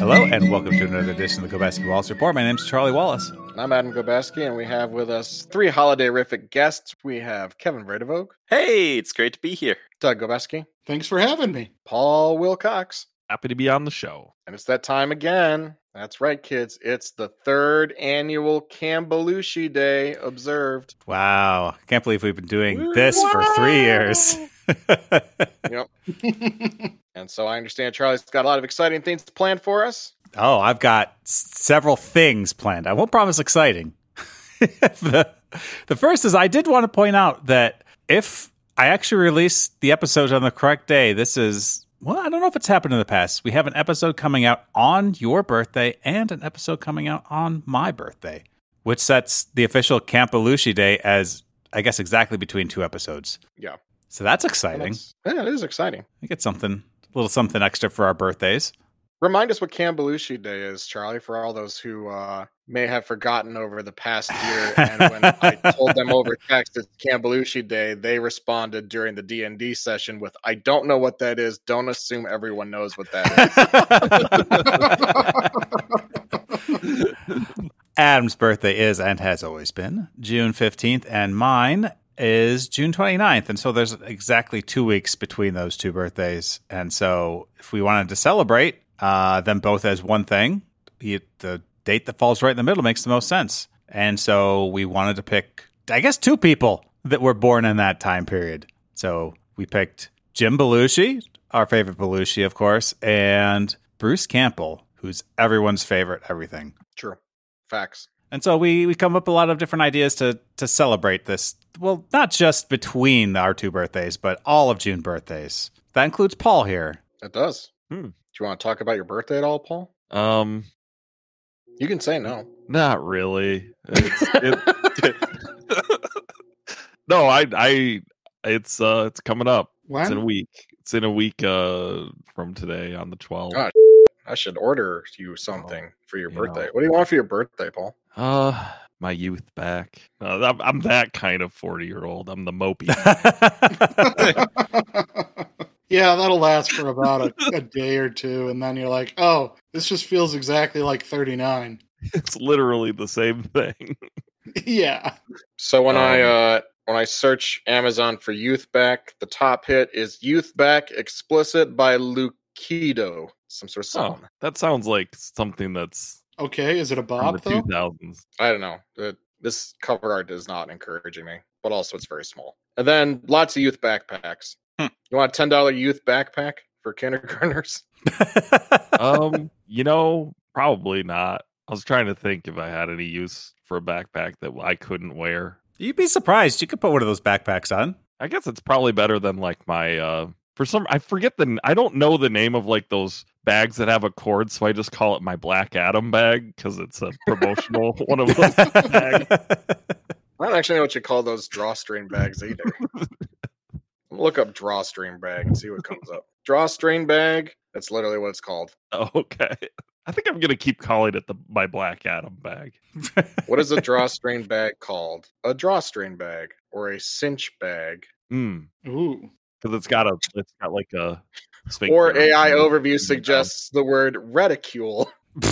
Hello, and welcome to another edition of the Gobeski Wallace Report. My name's Charlie Wallace. I'm Adam Gobeski, and we have with us three holiday-rific guests. We have Kevin Vredevoog. Hey, it's great to be here. Doug Gobeski. Thanks for having me. Paul Wilcox. Happy to be on the show. And it's that time again. That's right, kids. It's the third annual Cam Belushi Day observed. Wow. Can't believe we've been doing this for 3 years. Yep. And so I understand Charlie's got a lot of exciting things planned for us. Oh, I've got several things planned. I won't promise exciting. The first is I did want to point out that if I actually release the episodes on the correct day, this is, well, I don't know if it's happened in the past. We have an episode coming out on your birthday and an episode coming out on my birthday, which sets the official Camp Belushi Day as, I guess, exactly between two episodes. Yeah. So that's exciting. Yeah, it is exciting. We get something, a little something extra for our birthdays. Remind us what Cam Belushi Day is, Charlie, for all those who may have forgotten over the past year. And when I told them over text it's Cam Belushi Day, they responded during the D&D session with, I don't know what that is. Don't assume everyone knows what that is. Adam's birthday is, and has always been, June 15th, and mine is June 29th. And so there's exactly 2 weeks between those two birthdays. And so if we wanted to celebrate them both as one thing, the date that falls right in the middle makes the most sense. And so we wanted to pick, I guess, two people that were born in that time period. So we picked Jim Belushi, our favorite Belushi, of course, and Bruce Campbell, who's everyone's favorite everything. True. Facts. And so we come up with a lot of different ideas to celebrate this. Well, not just between our two birthdays, but all of June birthdays. That includes Paul here. It does. Do you want to talk about your birthday at all, Paul? You can say no. Not really. No, it's coming up. When? It's in a week. It's in a week from today on the 12th. God, I should order you something for your birthday. What do you want for your birthday, Paul? My youth back. I'm that kind of 40-year-old. I'm the mopey. Yeah, that'll last for about a day or two, and then you're like, oh, this just feels exactly like 39. It's literally the same thing. Yeah. So when I search Amazon for Youth Back, the top hit is Youth Back Explicit by Lukido. Some sort of song. That sounds like something that's Okay, is it a from bop, the though? 2000s. I don't know. This cover art is not encouraging me, but also it's very small. And then lots of youth backpacks. You want a $10 youth backpack for kindergartners? Probably not. I was trying to think if I had any use for a backpack that I couldn't wear. You'd be surprised. You could put one of those backpacks on. I guess it's probably better than like my I don't know the name of like those bags that have a cord, so I just call it my Black Adam bag because it's a promotional one of those bags. I don't actually know what you call those drawstring bags either. Look up drawstring bag and see what comes up. Drawstring bag. That's literally what it's called. Oh, okay. I think I'm gonna keep calling it my Black Adam bag. What is a drawstring bag called? A drawstring bag or a cinch bag. Ooh. Because it's got like a sphincter. Or AI overview suggests the word reticule.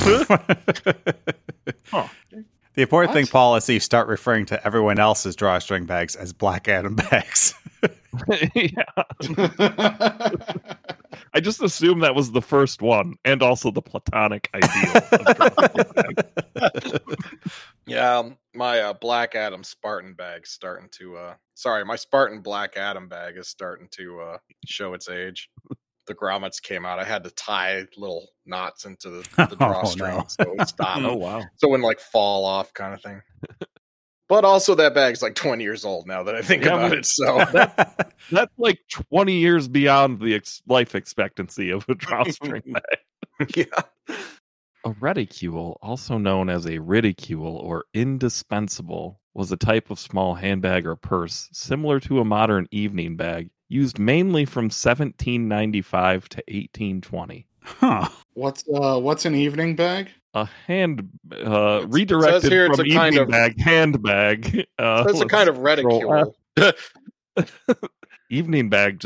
Huh. The important thing, Paul, is that you start referring to everyone else's drawstring bags as Black Adam bags. Yeah. I just assumed that was the first one, and also the platonic ideal. Yeah, my Black Adam Spartan bag's starting to my Spartan Black Adam bag is starting to show its age. The grommets came out. I had to tie little knots into the drawstring so it would stop. Oh wow. So it wouldn't like fall off kind of thing. But also that bag's like 20 years old now that I think about it. So that's like 20 years beyond the life expectancy of a drawstring bag. Yeah. A reticule, also known as a ridicule or indispensable, was a type of small handbag or purse similar to a modern evening bag, used mainly from 1795 to 1820. Huh. What's an evening bag? A hand redirected here from it's a kind evening of- bag, handbag. It's a kind of reticule. Evening bag just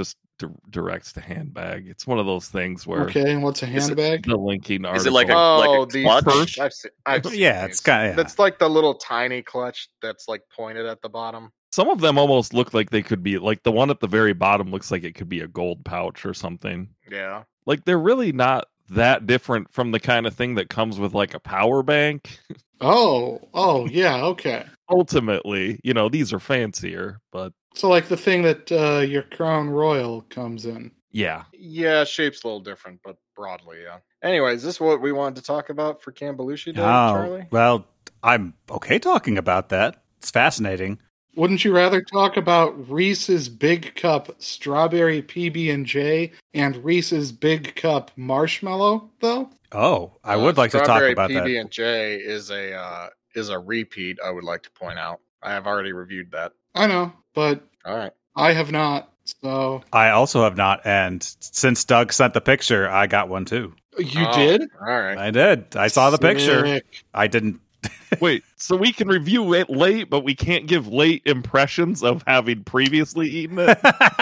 directs to handbag. It's one of those things where Okay, and what's a handbag? the linking article. Is it like a these clutch? I've seen Yeah, these. it's kind of. That's like the little tiny clutch that's like pointed at the bottom. Some of them almost look like they could be like the one at the very bottom looks like it could be a gold pouch or something. Yeah. Like they're really not that different from the kind of thing that comes with like a power bank. Oh, yeah, okay. Ultimately, these are fancier, but So like the thing that your Crown Royal comes in. yeah. Yeah, shape's a little different, but broadly, yeah. Anyways, is this what we wanted to talk about for Cambelushi Day, Charlie? Well, I'm okay talking about that. It's fascinating. Wouldn't you rather talk about Reese's Big Cup Strawberry PB&J and Reese's Big Cup Marshmallow, though? Oh, I would like to talk about Strawberry that. PB&J is a repeat, I would like to point out. I have already reviewed that. I know, but All right. I have not, so... I also have not, and since Doug sent the picture, I got one too. You did? All right. I did. I saw the picture. Sick. I didn't. Wait, so we can review it late, but we can't give late impressions of having previously eaten it?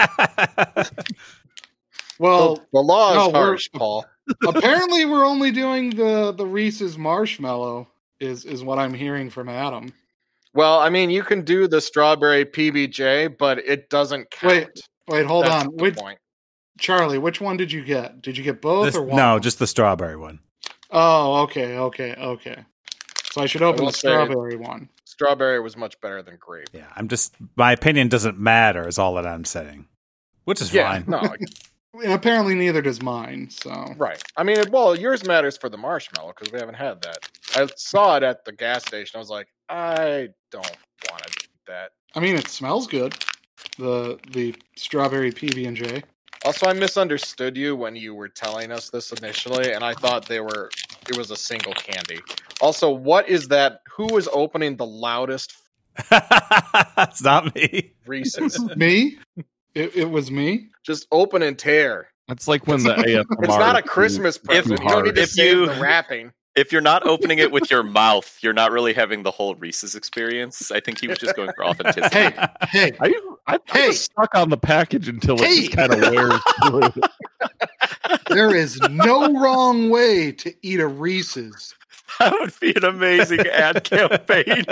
Well, the law is no, harsh, Paul. apparently we're only doing the Reese's Marshmallow, is what I'm hearing from Adam. Well, I mean, you can do the strawberry PBJ, but it doesn't count. Wait, hold That's on. the point. Charlie, which one did you get? Did you get both or one? No, just the strawberry one. Oh, okay. So I should open will the say- strawberry one. Strawberry was much better than grape. Yeah, my opinion doesn't matter, is all that I'm saying. Which is fine. No, And apparently neither does mine, so... right. I mean, well, yours matters for the marshmallow because we haven't had that. I saw it at the gas station. I was like, I don't want to eat that. I mean, it smells good. The strawberry PB&J. Also, I misunderstood you when you were telling us this initially, and I thought it was a single candy. Also, what is that? Who is opening the loudest It's not me. Reese's? Me? It was me? Just open and tear. That's like when the ASMR. It's not a Christmas present. You don't need to if save you- the wrapping. If you're not opening it with your mouth, you're not really having the whole Reese's experience. I think he was just going for authenticity. Hey, I Hey. just stuck on the package until it Hey. just kind of wears through. there is no wrong way to eat a Reese's. That would be an amazing ad campaign.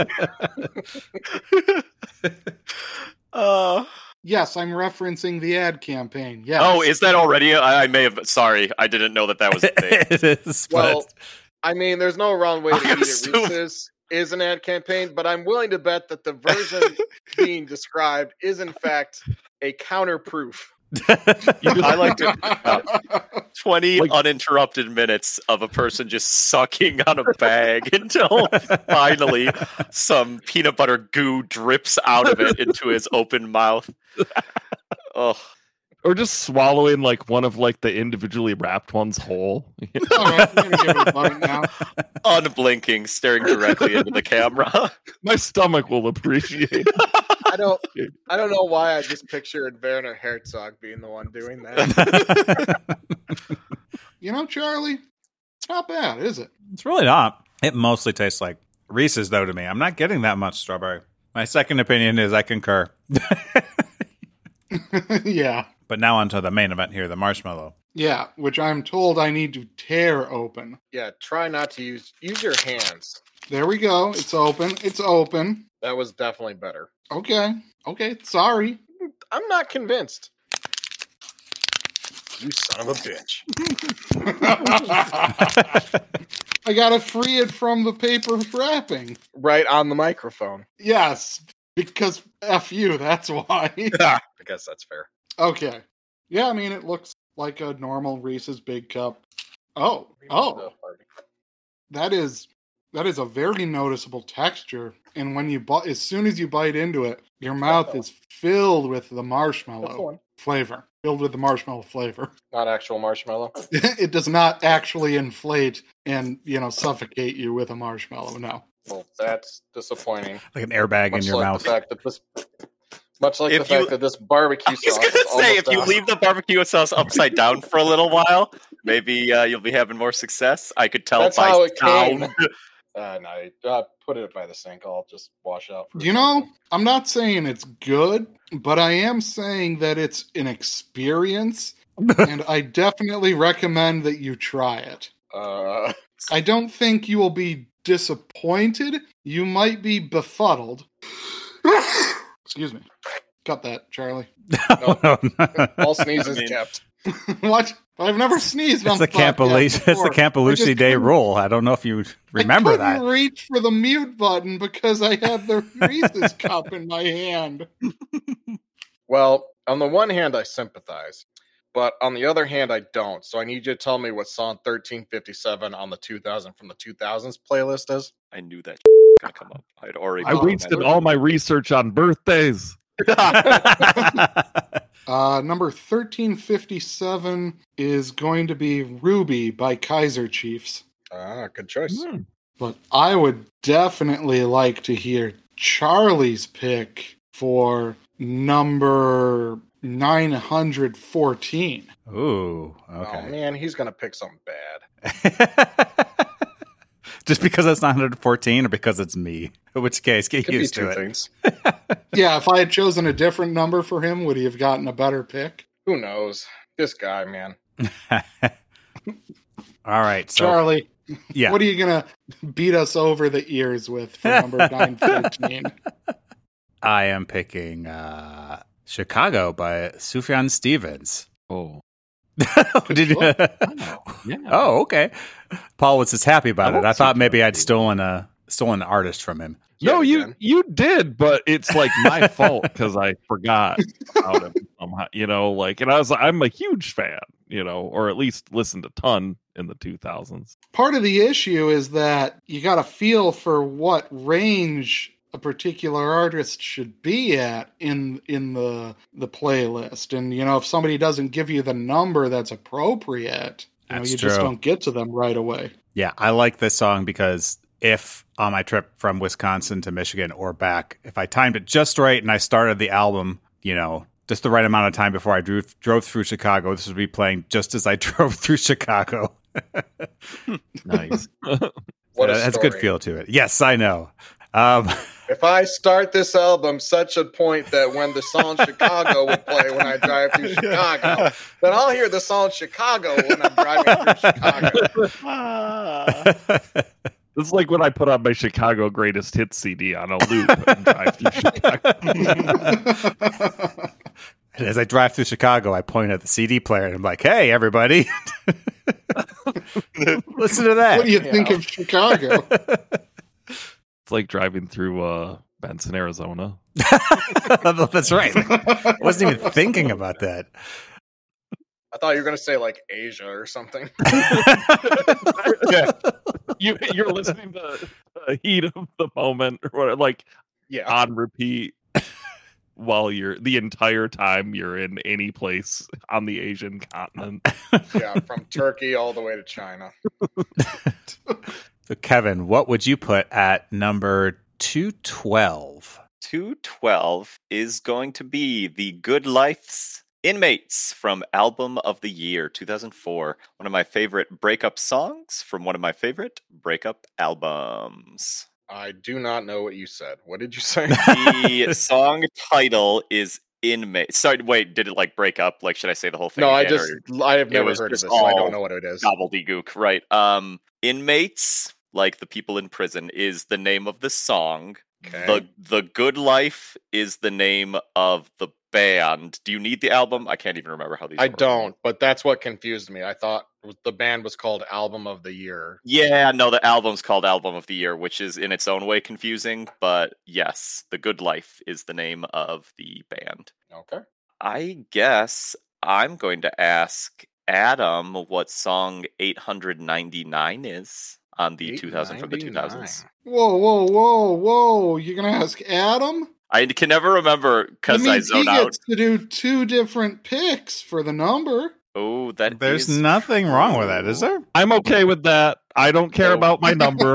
Yes, I'm referencing the ad campaign. Yes. Oh, is that already? I may have. Sorry, I didn't know that was a thing. It is. Well, But I mean, there's no wrong way to I eat assume- it. Reese's is an ad campaign, but I'm willing to bet that the version being described is in fact a counterproof. I like to 20 Like- uninterrupted minutes of a person just sucking on a bag until finally some peanut butter goo drips out of it into his open mouth. Oh, Or just swallowing like one of like the individually wrapped ones whole. All right, I'm gonna give it a bite now. unblinking, staring directly into the camera. My stomach will appreciate. I don't know why I just pictured Werner Herzog being the one doing that. You know, Charlie, it's not bad, is it? it's really not. It mostly tastes like Reese's, though, to me. I'm not getting that much strawberry. My second opinion is I concur. Yeah. But now onto the main event here, the marshmallow. Yeah, which I'm told I need to tear open. Yeah, try not to use your hands. There we go. It's open. It's open. That was definitely better. Okay. Sorry. I'm not convinced. You son of a bitch. I gotta free it from the paper wrapping. Right on the microphone. Yes, because F you, that's why. I guess that's fair. Okay. Yeah, I mean, it looks like a normal Reese's Big Cup. Oh, that is a very noticeable texture. And when you as soon as you bite into it, your mouth is filled with the That's the marshmallow one. flavor. Filled with the marshmallow flavor. Not actual marshmallow. It does not actually inflate and, suffocate you with a marshmallow. No. Well, that's disappointing. Like an airbag in your like mouth. The fact that this, much like If the fact you- that this barbecue I was sauce. going to is say, if almost you out. leave the barbecue sauce upside down for a little while, maybe you'll be having more success. I could tell That's by how it came. sound No, put it by the sink. I'll just wash out. For a You know, second. I'm not saying it's good, but I am saying that it's an experience, and I definitely recommend that you try it. I don't think you will be disappointed. You might be befuddled. Excuse me. Cut that, Charlie. All sneezes kept. What? I've never sneezed on It's the podcast It's the before. Camp I Belushi just Day couldn't- rule. I don't know if you remember I couldn't that. reach for the mute button because I had the Reese's cup in my hand. Well, on the one hand, I sympathize, but on the other hand, I don't. So I need you to tell me what song 1357 on the 2000 from the 2000s playlist is. I knew that gonna come up. I'd already. I wasted all my research on birthdays. Number 1357 is going to be Ruby by Kaiser Chiefs. Good choice. But I would definitely like to hear Charlie's pick for number 914. Ooh, Oh okay. man, he's gonna pick something bad. Just because it's 914 or because it's me? In which case, get Could be used two to it. things. Yeah, if I had chosen a different number for him, would he have gotten a better pick? Who knows? This guy, man. All right, so Charlie, yeah, what are you going to beat us over the ears with for number 914? I am picking Chicago by Sufjan Stevens. Oh. Did you? Yeah. Oh, okay. Paul was just happy about I it. I love thought maybe Sufjan I'd stolen an artist from him. No, Yeah, you again. you did, but it's like my fault because I forgot about him somehow. And I'm a huge fan, or at least listened a ton in the 2000s. Part of the issue is that you got to feel for what range a particular artist should be at in the playlist. And, if somebody doesn't give you the number that's appropriate, That's you just true. don't get to them right away. Yeah, I like this song because if on my trip from Wisconsin to Michigan or back, if I timed it just right and I started the album, just the right amount of time before I drove through Chicago, this would be playing just as I drove through Chicago. Nice. What a That's a good story. feel to it. Yes, I know. If I start this album such a point that when the song Chicago would play when I drive through Chicago, then I'll hear the song Chicago when I'm driving through Chicago. This is like when I put on my Chicago Greatest Hits CD on a loop and drive through Chicago. And as I drive through Chicago, I point at the CD player and I'm like, hey, everybody. Listen to that. What do you think of Chicago? It's like driving through Benson, Arizona. That's right. I wasn't even thinking about that. I thought you were going to say like Asia or something. Yeah. You're listening to the heat of the moment or whatever, like Yeah. on repeat while the entire time you're in any place on the Asian continent. Yeah. From Turkey all the way to China. So, Kevin, what would you put at number 212? 212 is going to be The Good Life's Inmates from Album of the Year 2004. One of my favorite breakup songs from one of my favorite breakup albums. I do not know what you said. What did you say? The song title is Inmates. Sorry, wait, did it like break up? Like, should I say the whole thing? No, again, I have it never was heard of this, just so I all don't know what it is. gobbledygook, right? Inmates, like the people in prison, is the name of the song. Okay. The Good Life is the name of the band. Do you need the album? I can't even remember how these I work. don't, but that's what confused me. I thought the band was called Album of the Year. Yeah, no, the album's called Album of the Year, which is in its own way confusing, but yes, The Good Life is the name of the band. Okay. I guess I'm going to ask Adam what song 899 is on the 2000 from the 2000s. Whoa. You're going to ask Adam? I can never remember because That I means zone he out. gets to do two different picks for the number. Oh, that There's is nothing wrong with that, is there? I'm okay with that. I don't care Oh. about my number.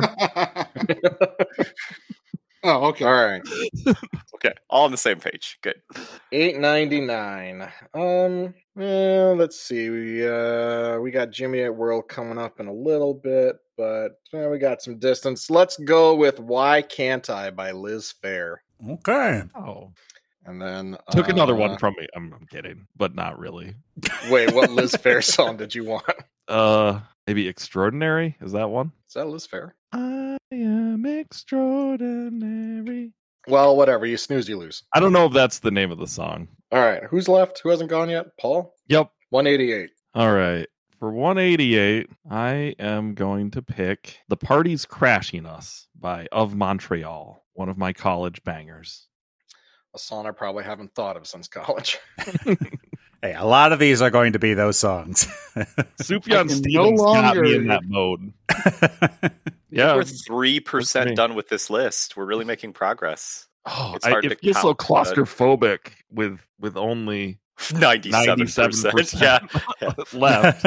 Oh, okay. All right. okay. All on the same page. Good. 899. Well, let's see. We got Jimmy at World coming up in a little bit. but we got some distance. Let's go with Why Can't I by Liz Phair. Okay. Oh, And then took another one from me. I'm kidding, but not really. Wait, what Liz Phair song did you want? Maybe Extraordinary. Is that one? Is that Liz Phair? I am extraordinary. Well, whatever. You snooze, you lose. I don't know if that's the name of the song. All right. Who's left? Who hasn't gone yet? Paul? Yep. 188. All right. For 188, I am going to pick The Party's Crashing Us by Of Montreal, one of my college bangers. A song I probably haven't thought of since college. Hey, a lot of these are going to be those songs. Sufjan Stevens got me in that mode. Yeah. We're 3% done with this list. We're really making progress. Oh, It's hard it to feels so count, but- claustrophobic with only 97%. Yeah. left.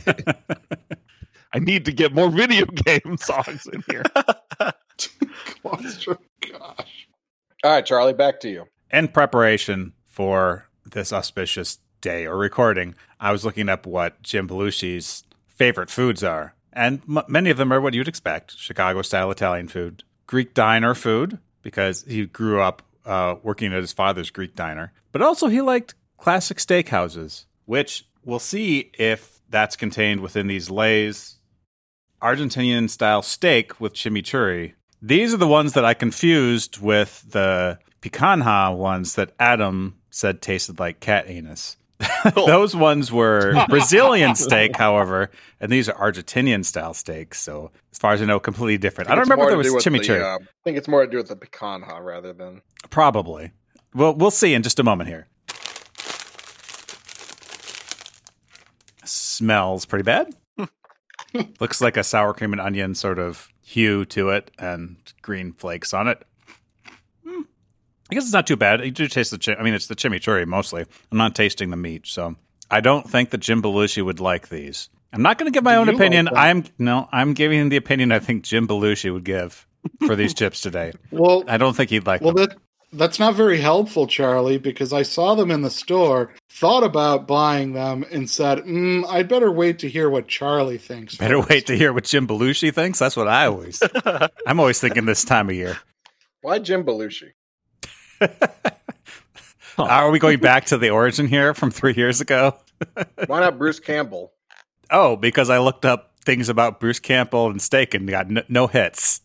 I need to get more video game songs in here. Gosh. All right, Charlie, back to you. In preparation for this auspicious day or recording, I was looking up what Jim Belushi's favorite foods are. And many of them are what you'd expect. Chicago-style Italian food. Greek diner food, because he grew up working at his father's Greek diner. But also he liked classic steakhouses, which we'll see if that's contained within these Lay's Argentinian-style steak with chimichurri. These are the ones that I confused with the picanha ones that Adam said tasted like cat anus. Those ones were Brazilian steak, however, and these are Argentinian-style steaks. So, as far as I know, completely different. I don't remember if there was chimichurri. I think it's more to do with the picanha rather than... Probably. Well, we'll see in just a moment here. Smells pretty bad. Looks like a sour cream and onion sort of hue to it and green flakes on it. I guess it's not too bad. You do taste it's the chimichurri mostly. I'm not tasting the meat, so I don't think that Jim Belushi would like these. I'm not going to give my own opinion. I'm giving him the opinion I think Jim Belushi would give for these chips today. Well, I don't think he'd like them. That's not very helpful, Charlie, because I saw them in the store, thought about buying them, and said, I'd better wait to hear what Charlie thinks. Better wait to hear what Jim Belushi thinks? That's what I'm always thinking this time of year. Why Jim Belushi? Are we going back to the origin here from 3 years ago? Why not Bruce Campbell? Oh, because I looked up things about Bruce Campbell and steak and got no hits.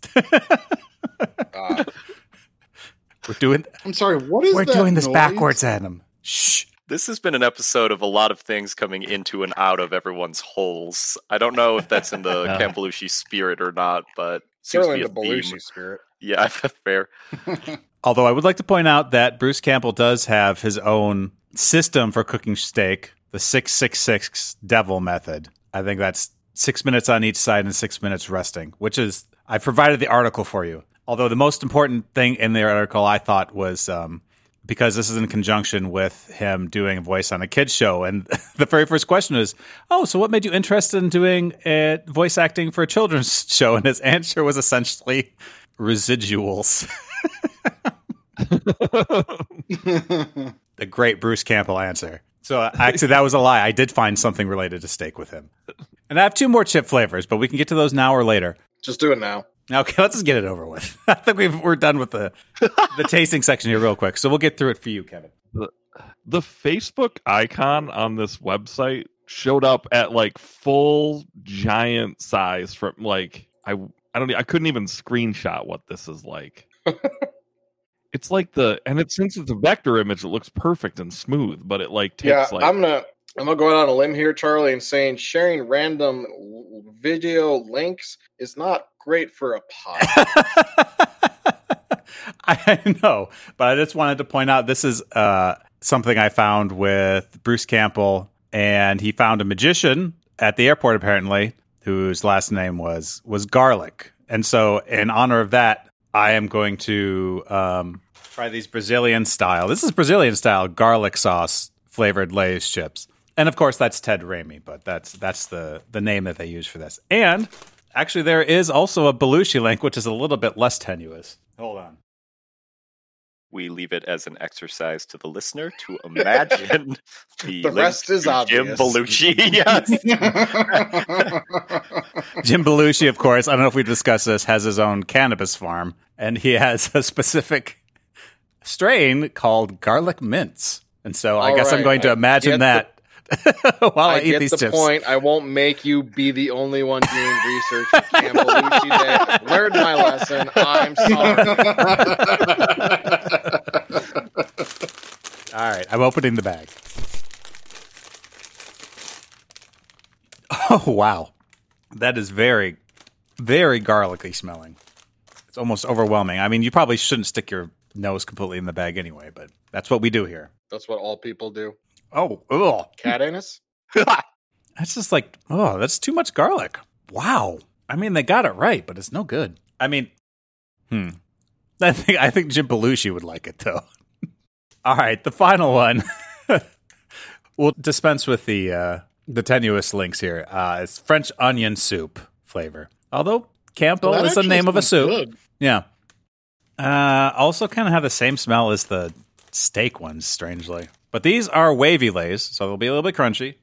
I'm sorry, what is We're that doing this noise? backwards, Adam. Shh. This has been an episode of a lot of things coming into and out of everyone's holes. I don't know if that's in the Cam Belushi spirit or not, but Certainly seems the to be a Belushi theme. spirit. Yeah, that's fair. Although I would like to point out that Bruce Campbell does have his own system for cooking steak, the 666 devil method. I think that's 6 minutes on each side and 6 minutes resting, which is, I provided the article for you. Although the most important thing in the article I thought was, because this is in conjunction with him doing a voice on a kid's show. And the very first question is, so what made you interested in doing voice acting for a children's show? And his answer was essentially residuals. The great Bruce Campbell answer. So actually, that was a lie. I did find something related to steak with him. And I have 2 more chip flavors, but we can get to those now or later. Just do it now. Okay, let's just get it over with. I think we're done with the tasting section here real quick. So we'll get through it for you, Kevin. The Facebook icon on this website showed up at like full giant size from like I couldn't even screenshot what this is like. It's like since it's a vector image, it looks perfect and smooth, but it like takes I'm gonna go out on a limb here, Charlie, and saying sharing random video links is not great for a pod. I know, but I just wanted to point out this is something I found with Bruce Campbell, and he found a magician at the airport apparently whose last name was Garlic, and so in honor of that, I am going to try these Brazilian style. This is Brazilian style garlic sauce flavored Lay's chips. And of course, that's Ted Raimi, but that's the name that they use for this. And actually, there is also a Belushi link, which is a little bit less tenuous. Hold on. we leave it as an exercise to the listener to imagine The rest is Jim obvious. Belushi. Yes. Jim Belushi, of course, I don't know if we discussed this, has his own cannabis farm, and he has a specific strain called garlic mints. And so I guess I'm going to imagine that while I eat get these the chips. point. I won't make you be the only one doing research for Cam Belushi Day. I've learned my lesson. I'm sorry. All right, I'm opening the bag. Oh, wow. That is very, very garlicky smelling. It's almost overwhelming. I mean, you probably shouldn't stick your nose completely in the bag anyway, but that's what we do here. That's what all people do. Oh, ugh. Cat anus? That's just like, oh, that's too much garlic. Wow. I mean, they got it right, but it's no good. I mean, I think Jim Belushi would like it, though. All right, the final one. We'll dispense with the tenuous links here. It's French onion soup flavor. Although Campbell is the name of a soup. Good. Yeah. Also kind of have the same smell as the steak ones, strangely. But these are wavy lays, so they'll be a little bit crunchy.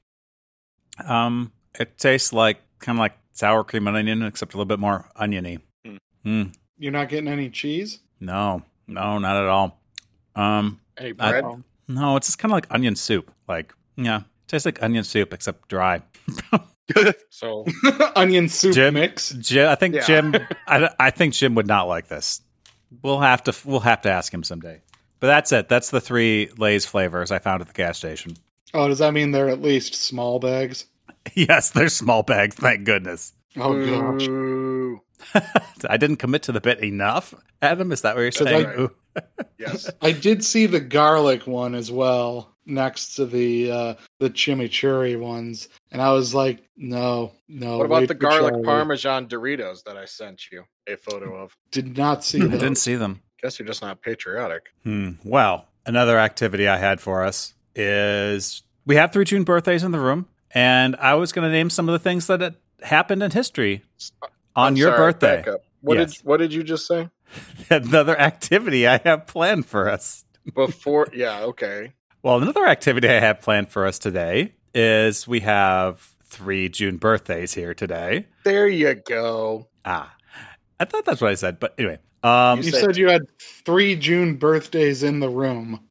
It tastes like kind of like sour cream and onion, except a little bit more oniony. You're not getting any cheese? No, not at all. Any bread? No, it's just kind of like onion soup. Like, yeah, tastes like onion soup except dry. So Onion soup Jim? mix. I think Yeah. Jim. I think Jim would not like this. We'll have to ask him someday. But that's it. That's the 3 Lay's flavors I found at the gas station. Oh, does that mean they're at least small bags? Yes, they're small bags. Thank goodness. Oh, gosh. Ooh. I didn't commit to the bit enough, Adam. Is that what you're So saying? that- Ooh. Yes. I did see the garlic one as well next to the chimichurri ones, and I was like, no. What about wait the for garlic Charlie. Parmesan Doritos that I sent you a photo of? Did not see I those. didn't see them. Guess you're just not patriotic. Well, another activity I had for us is we have 3 June birthdays in the room, and I was going to name some of the things that had happened in history on I'm your sorry, birthday. back up. What did you just say? Another activity I have planned for us. Before yeah, okay. Well, another activity I have planned for us today is we have 3 June birthdays here today. There you go. I thought that's what I said, but anyway. You said you had 3 June birthdays in the room.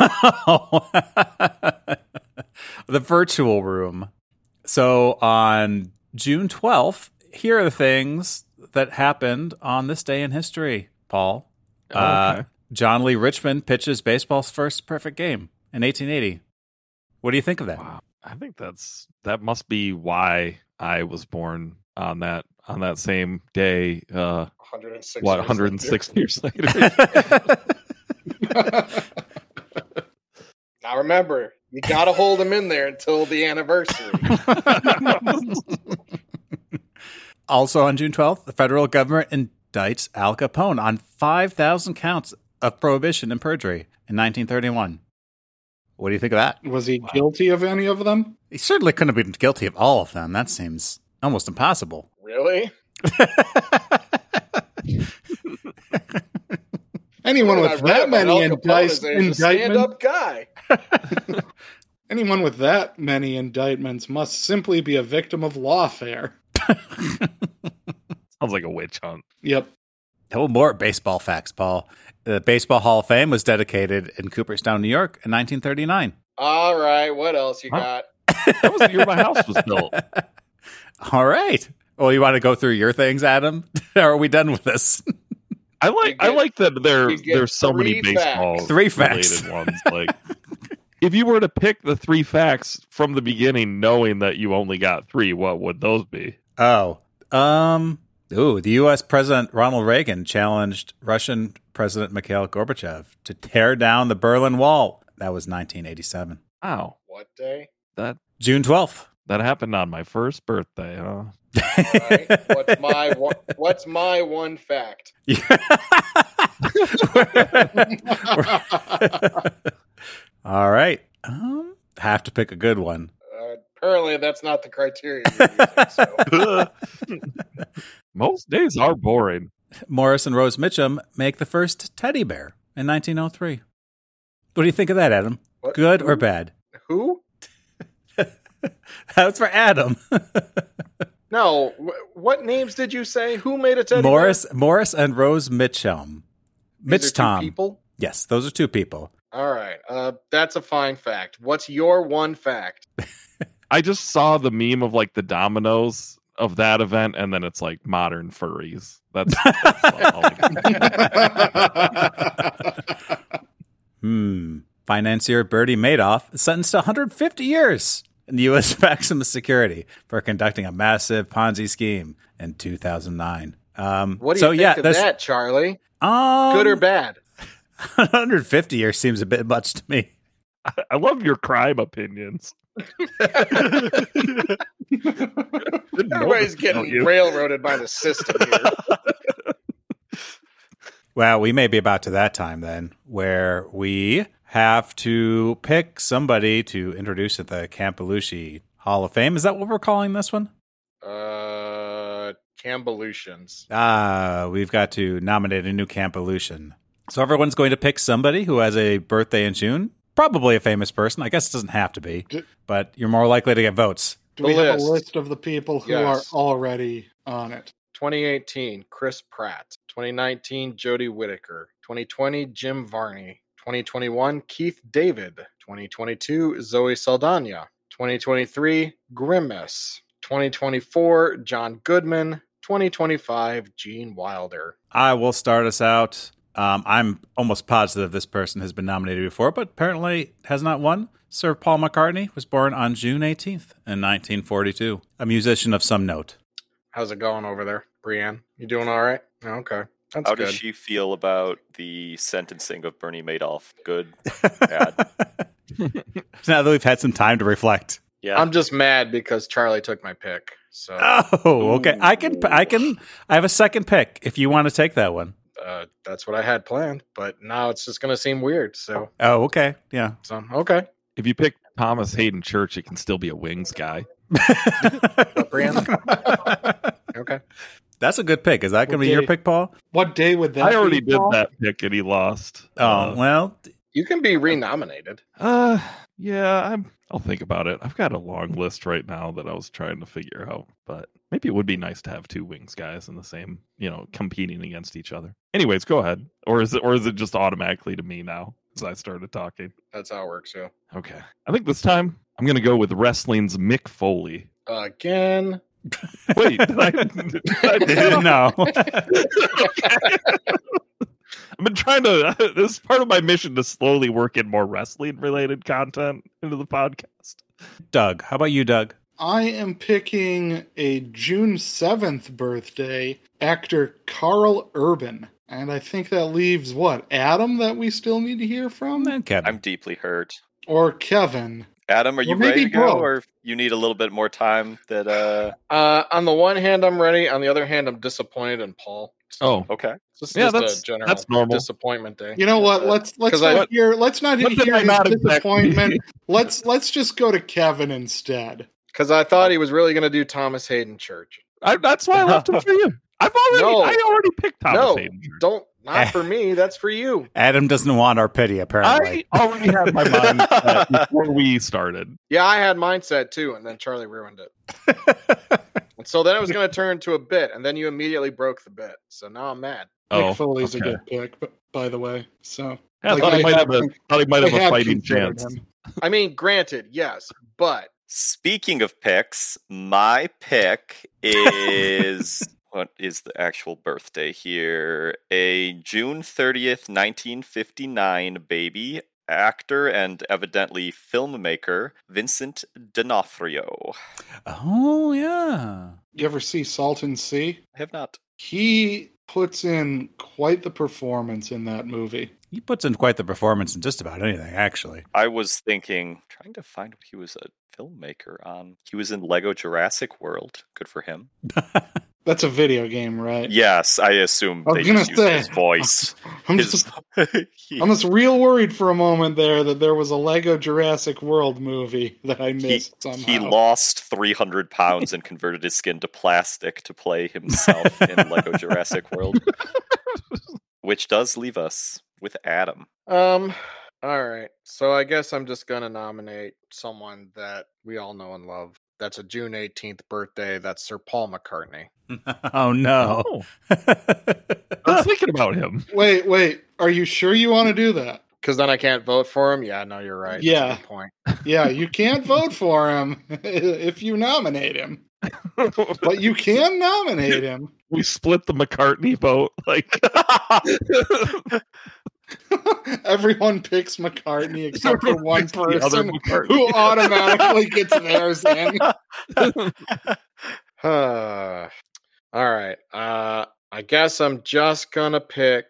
The virtual room. So on June 12th, here are the things that happened on this day in history, Paul. Okay. John Lee Richmond pitches baseball's first perfect game in 1880. What do you think of that? Wow. I think that must be why I was born on that same day. 106. What, years 106 years later? later. Now remember, you got to hold them in there until the anniversary. Also on June 12th, the federal government indicts Al Capone on 5,000 counts of prohibition and perjury in 1931. What do you think of that? Was he guilty of any of them? He certainly couldn't have been guilty of all of them. That seems almost impossible. Really? Anyone I with read that about many Al Capone is a indictments, stand-up guy. anyone with that many indictments must simply be a victim of lawfare. Sounds like a witch hunt. Yep. Oh, more baseball facts, Paul. The Baseball Hall of Fame was dedicated in Cooperstown, New York in 1939. All right, what else you got? That was the year my house was built. All right. Well, you want to go through your things, Adam? Or are we done with this? I like that you get there's so many 3 baseball facts. 3 facts. related ones. Like, if you were to pick the 3 facts from the beginning, knowing that you only got 3, what would those be? The U.S. President Ronald Reagan challenged Russian President Mikhail Gorbachev to tear down the Berlin Wall. That was 1987. Wow, What day? June 12th. that happened on my first birthday, huh? All right. What's my one fact? All right. Have to pick a good one. Apparently, that's not the criteria you're using, so. Most days are boring. Morris and Rose Mitchum make the first teddy bear. in 1903. What do you think of that, Adam? What? Good or bad? Who? That's for Adam. No. What names did you say? Who made a teddy Morris and Rose Mitchum. bear? These are two Mitchtom. people? Yes, those are two people. All right. That's a fine fact. What's your one fact? I just saw the meme of like the dominoes of that event, and then it's like modern furries. That's all Financier Bertie Madoff is sentenced to 150 years in the U.S. maximum security for conducting a massive Ponzi scheme in 2009. What do you think of that, Charlie? Good or bad? 150 years seems a bit much to me. I love your crime opinions. Everybody's getting railroaded by the system here. Well, we may be about to that time then, where we have to pick somebody to introduce at the Camp Belushi Hall of Fame. Is that what we're calling this one? Cambelutions. We've got to nominate a new Cambelution. So everyone's going to pick somebody who has a birthday in June. Probably a famous person. I guess it doesn't have to be, but you're more likely to get votes. Do we have a list of the people who are already on it? 2018, Chris Pratt. 2019, Jodie Whittaker. 2020, Jim Varney. 2021, Keith David. 2022, Zoe Saldana. 2023, Grimace. 2024, John Goodman. 2025, Gene Wilder. I will start us out. I'm almost positive this person has been nominated before, but apparently has not won. Sir Paul McCartney was born on June 18th in 1942, a musician of some note. How's it going over there, Brienne? You doing all right? Okay. That's How good. does she feel about the sentencing of Bernie Madoff? Good? Bad? Now that we've had some time to reflect. Yeah. I'm just mad because Charlie took my pick. So Oh, okay. I have a second pick if you want to take that one. that's what I had planned, but now it's just going to seem weird. So, Oh, okay. Yeah. Okay. If you pick Thomas Hayden Church, it can still be a Wings guy. Brienne? Okay. That's a good pick. Is that going to be your pick, Paul? What day would that I already be, did Paul? that pick and he lost. Oh, well. You can be renominated. Yeah, I'll think about it. I've got a long list right now that I was trying to figure out, but maybe it would be nice to have two Wings guys in the same, competing against each other. Anyways, go ahead. Or is it just automatically to me now as I started talking? That's how it works, yeah. Okay. I think this time I'm going to go with wrestling's Mick Foley. Again. Wait, did I No. I've been trying to. This is part of my mission to slowly work in more wrestling-related content into the podcast. Doug. How about you, Doug? I am picking a June 7th birthday actor Carl Urban. And I think that leaves, Adam that we still need to hear from? And Kevin. I'm deeply hurt. Or Kevin. Adam, are you Or maybe ready to go, both. or you need a little bit more time? On the one hand, I'm ready. On the other hand, I'm disappointed in Paul. Oh, Okay. This is Yeah, just a general that's normal. disappointment day. You know what? Let's not hear What did hear I his not expect? disappointment. Let's just go to Kevin instead. Because I thought he was really going to do Thomas Hayden Church. That's why I left him for you. I already picked Thomas Hayden Church. Not for me. That's for you. Adam doesn't want our pity, apparently. I already had my mind set before we started. Yeah, I had mindset too, and then Charlie ruined it. And so then it was going to turn into a bit, and then you immediately broke the bit. So now I'm mad. Mick Foley's okay. a good pick, by the way. So Yeah, Like, I thought he might have I a had fighting considered chance. him. I mean, granted, yes, but Speaking of picks, my pick is what is the actual birthday here? A June 30th, 1959 baby, actor and evidently filmmaker Vincent D'Onofrio. Oh, yeah. You ever see Salton Sea? I have not. He puts in quite the performance in that movie. He puts in quite the performance in just about anything, actually. I was trying to find what he was a filmmaker on. He was in Lego Jurassic World. Good for him. That's a video game, right? Yes, I assume I they was gonna just used say. his voice. I'm just real worried for a moment there that there was a Lego Jurassic World movie that I missed somehow. He lost 300 pounds and converted his skin to plastic to play himself in Lego Jurassic World. Which does leave us with Adam. All right. So I guess I'm just gonna nominate someone that we all know and love. That's a June 18th birthday. That's Sir Paul McCartney. Oh no. Oh. I was thinking about him. Wait. Are you sure you want to do that? Because then I can't vote for him. Yeah, no, you're right. Yeah. That's a good point. Yeah, you can't vote for him if you nominate him. But you can nominate him. We split the McCartney vote. Like, Everyone picks McCartney except for one Picks the other person McCartney. who automatically gets theirs in. All right. I guess I'm just gonna pick.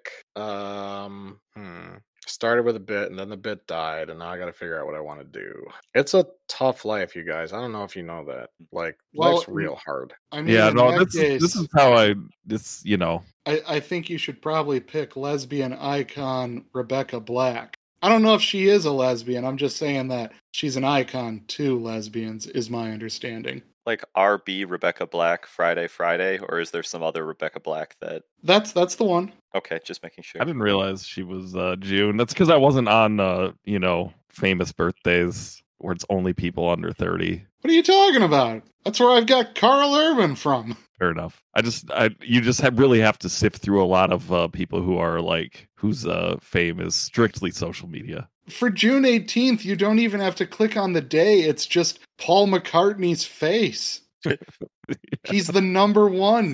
Started with a bit, and then the bit died, and now I got to figure out what I want to do. It's a tough life, you guys. I don't know if you know that. Like, life's real hard. I mean, yeah, in no, that this case, is how it's, you know. I think you should probably pick lesbian icon Rebecca Black. I don't know if she is a lesbian. I'm just saying that she's an icon to lesbians, is my understanding. Like RB Rebecca Black, Friday, or is there some other Rebecca Black that... That's the one. Okay, just making sure. I didn't realize she was June. That's because I wasn't on, famous birthdays where it's only people under 30. What are you talking about? That's where I've got Carl Urban from. Fair enough. You just really have to sift through a lot of people who are like, whose fame is strictly social media. For June 18th, you don't even have to click on the day. It's just Paul McCartney's face. He's the number one.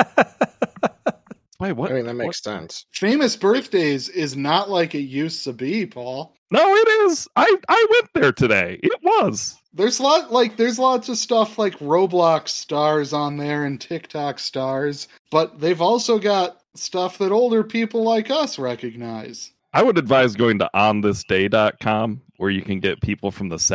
Wait, what? I mean, that makes sense. Famous birthdays is not like it used to be, Paul. No, it is. I went there today. It was. There's lots of stuff like Roblox stars on there and TikTok stars, but they've also got stuff that older people like us recognize. I would advise going to onthisday.com where you can get people from the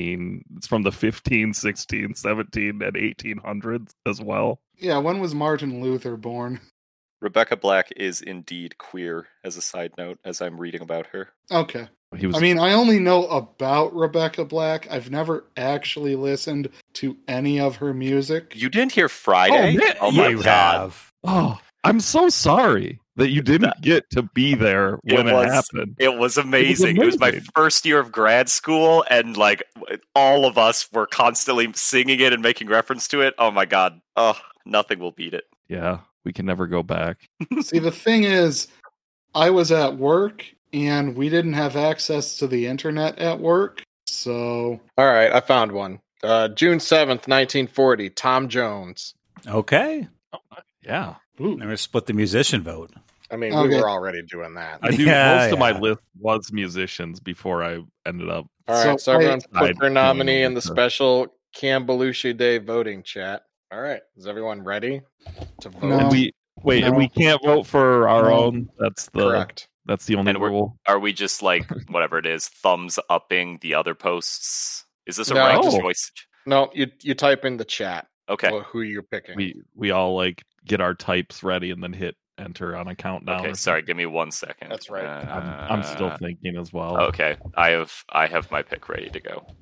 15, 16, 17, and 1800s as well. Yeah, when was Martin Luther born? Rebecca Black is indeed queer, as a side note, as I'm reading about her. Okay. I only know about Rebecca Black. I've never actually listened to any of her music. You didn't hear Friday? Oh my You God. have. Oh, I'm so sorry that you didn't get to be there when it happened. It was amazing. It was my first year of grad school, and like all of us were constantly singing it and making reference to it. Oh my God. Oh, nothing will beat it. Yeah, we can never go back. See, the thing is, I was at work and we didn't have access to the internet at work, so... All right, I found one. June 7th, 1940, Tom Jones. Okay. Oh, yeah. Ooh. I'm going to split the musician vote. I mean, Okay. we were already doing that. I do. Yeah, most of my yeah. list was musicians before I ended up. All right, so everyone I- put their nominee in the Sure. special Cam Belushi Day voting chat. All right, is everyone ready to vote? No. And we can't vote for our No. own. That's Correct. That's the only And we're- rule. Are we just like, whatever it is, thumbs upping the other posts? Is this a No. ranked Oh. choice? No, you type in the chat Okay. who you're picking. We all like get our types ready and then hit enter on a countdown. Okay, or sorry, give me 1 second. That's right. I'm still thinking as well. Okay, I have my pick ready to go.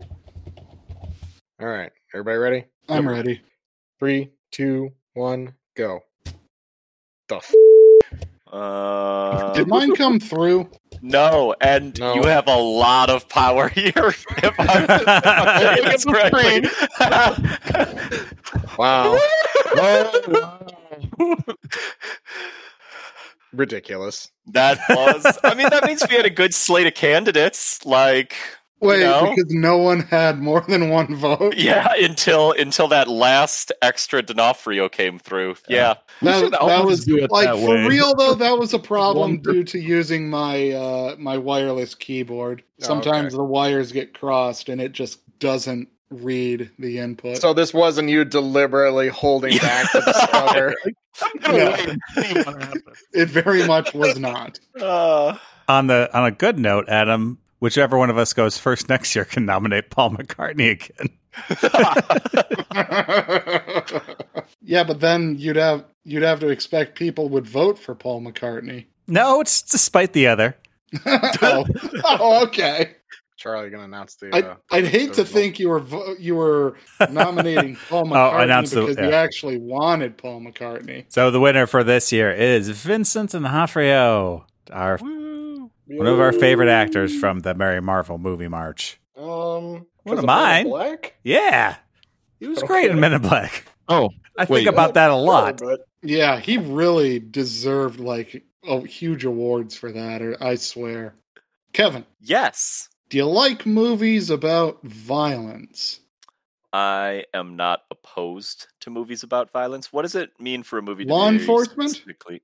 All right, everybody ready? I'm ready. 3, 2, 1, go. The Did mine come through? No, and No. you have a lot of power here. If I'm saying this correctly. Wow. Ridiculous. That means we had a good slate of candidates. Like, Wait, know? because no one had more than one vote? yeah, until that last extra D'Onofrio came through. Yeah. We should That always was do it like that for way. real though. That was a problem Wonder- due to using my my wireless keyboard. Oh, Sometimes okay. the wires get crossed and it just doesn't read the input. So this wasn't you deliberately holding back to discover. No, it very much was not. On a good note, Adam, whichever one of us goes first next year can nominate Paul McCartney again. Yeah, but then you'd have to expect people would vote for Paul McCartney. No, it's despite the other. oh, okay. Charlie, gonna announce the. I'd hate to the- think you were nominating Paul McCartney announce the- because you yeah. actually wanted Paul McCartney. So the winner for this year is Vincent D'Onofrio, our One of our favorite actors from the Mary Marvel movie March. One of mine. Black? Yeah. He was great in Men in Black. Oh, I think about that a lot. Sure, but Yeah, he really deserved like huge awards for that. I swear. Kevin, Yes. do you like movies about violence? I am not opposed to movies about violence. What does it mean for a movie to Law be enforcement? specifically?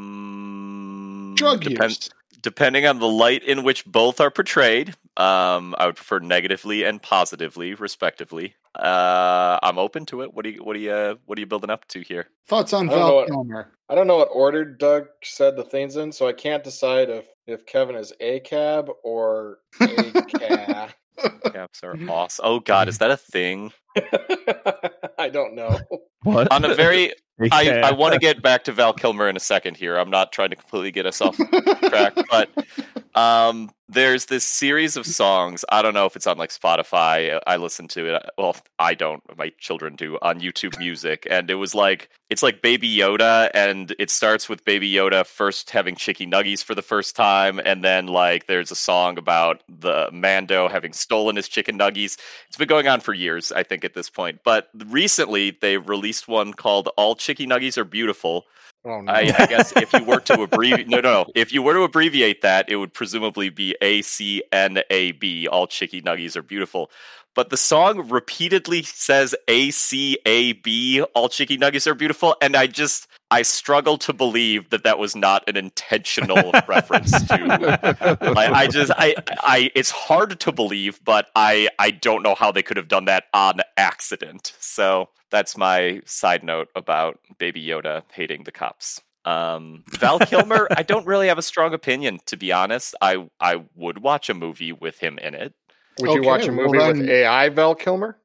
Drug use. Depending on the light in which both are portrayed, I would prefer negatively and positively, respectively. I'm open to it. What are you building up to here? Thoughts on I don't know Val what- Kilmer? I don't know what order Doug said the things in, so I can't decide if Kevin is a cab or a cab. Caps are awesome. Oh God, is that a thing? I don't know. what? On a very, I Yeah. want to get back to Val Kilmer in a second here. I'm not trying to completely get us off track, but there's this series of songs. I don't know if it's on like Spotify. I listen to it. Well, I don't. My children do on YouTube Music, and it's like Baby Yoda, and it starts with Baby Yoda first having chicky nuggies for the first time, and then like there's a song about the Mando having stolen his chicken nuggies. It's been going on for years, I think, at this point. But recently, they released one called "All Chicky Nuggies Are Beautiful." Oh no. I guess if you were to abbreviate, if you were to abbreviate that, it would presumably be ACNAB. All chicky nuggies are beautiful, but the song repeatedly says ACAB. All chicky nuggies are beautiful, and I struggle to believe that was not an intentional reference to. It's hard to believe, but I don't know how they could have done that on accident. So that's my side note about Baby Yoda hating the cops. Val Kilmer, I don't really have a strong opinion, to be honest. I would watch a movie with him in it. Would you watch a well movie then- with AI Val Kilmer?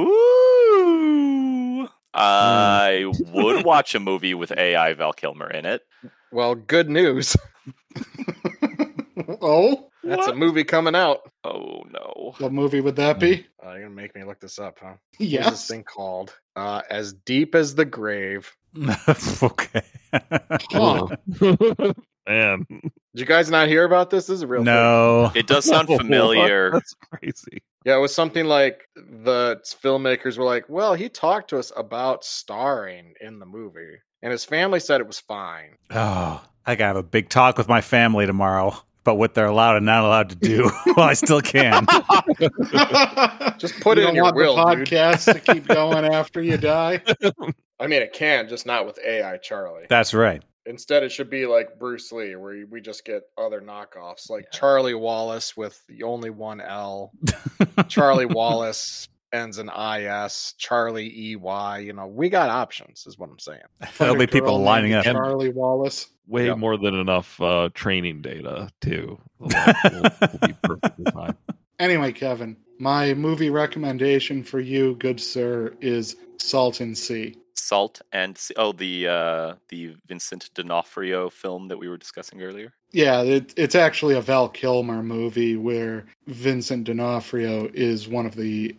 Ooh. I would watch a movie with AI Val Kilmer in it. Well, good news. Oh, That's a movie coming out. Oh no. what movie would that be? You're gonna make me look this up, huh? What is this Yes. thing called? As Deep as the Grave. Okay. Huh. Man. Did you guys not hear about this? This is a real thing. No. It does sound What? familiar. That's crazy. Yeah, it was something like the filmmakers were like, well, he talked to us about starring in the movie. And his family said it was fine. Oh, I gotta have a big talk with my family tomorrow about what they're allowed and not allowed to do. Well, I still can. Just put You it don't in your want will, the dude. podcast to keep going after you die. I mean, it can, just not with AI Charlie. That's right. Instead, it should be like Bruce Lee, where we just get other knockoffs, like Charlie Wallace with the only one L. Charlie Wallace ends in IS. Charlie EY. You know, we got options, is what I'm saying. There'll be people Girl lining named up. Charlie Wallace. Way Yep. more than enough training data, too. We'll be perfectly fine. Anyway, Kevin, my movie recommendation for you, good sir, is Salton Sea. Salt and the Vincent D'Onofrio film that we were discussing earlier. Yeah, it's actually a Val Kilmer movie where Vincent D'Onofrio is one of the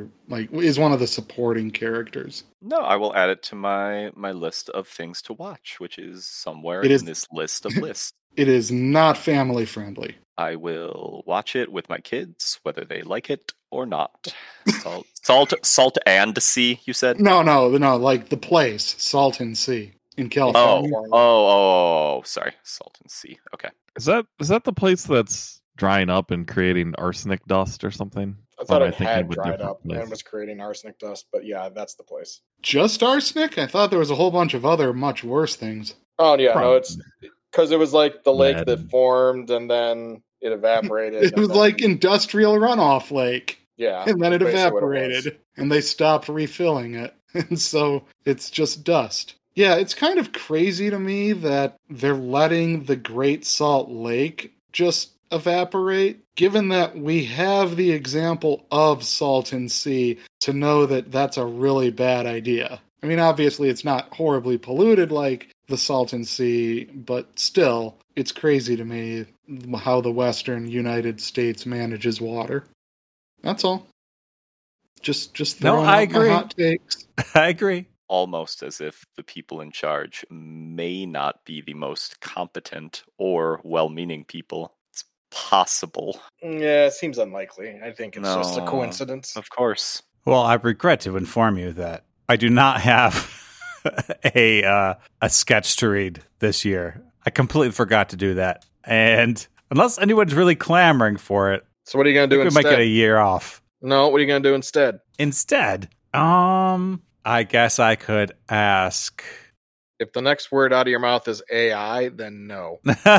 supporting characters. No, I will add it to my list of things to watch, which is somewhere It is- in this list of lists. It is not family friendly. I will watch it with my kids, whether they like it or not. Salt and sea, you said? No, like the place, Salton Sea in Oh, California. sorry. Salt and sea. Okay. Is that the place that's drying up and creating arsenic dust or something? I thought Or am it thinking had of a dried different up place? and was creating arsenic dust, but yeah, that's the place. Just arsenic? I thought there was a whole bunch of other much worse things. Oh yeah, no, Probably. it's because it was like the lake Lead. that formed and then it evaporated. It was and then- like industrial runoff lake. yeah, And then it basically what was. evaporated, and they stopped refilling it. And so it's just dust. Yeah, it's kind of crazy to me that they're letting the Great Salt Lake just evaporate, given that we have the example of Salton Sea to know that that's a really bad idea. I mean, obviously it's not horribly polluted like the Salton Sea, but still, it's crazy to me how the Western United States manages water. That's all. Just No, throwing I out my agree. hot takes. I agree. Almost as if the people in charge may not be the most competent or well-meaning people. It's possible. Yeah, it seems unlikely. I think it's just a No. coincidence. Of course. Well, I regret to inform you that I do not have a sketch to read this year. I completely forgot to do that. And unless anyone's really clamoring for it, So what are you going to do we might instead? get a year off. No, what are you going to do instead? Instead, I guess I could ask. If the next word out of your mouth is AI, then no.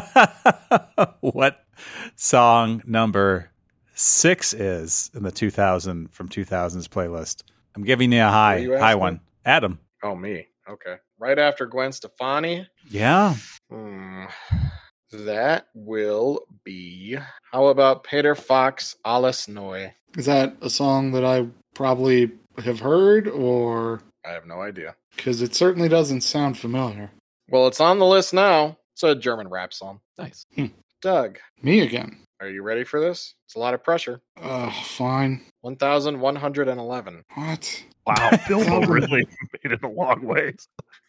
What song number 6 is in the 2000s playlist? I'm giving you a are you high asking? one. Adam. Oh, me. Okay. Right after Gwen Stefani. Yeah. That will be. How about Peter Fox, Alles Neu? Is that a song that I probably have heard, or I have no idea. because it certainly doesn't sound familiar? Well, it's on the list now. It's a German rap song. Nice. Doug, Me again. are you ready for this? It's a lot of pressure. Fine. 1,111. What? Wow, Bilbo really made it a long ways.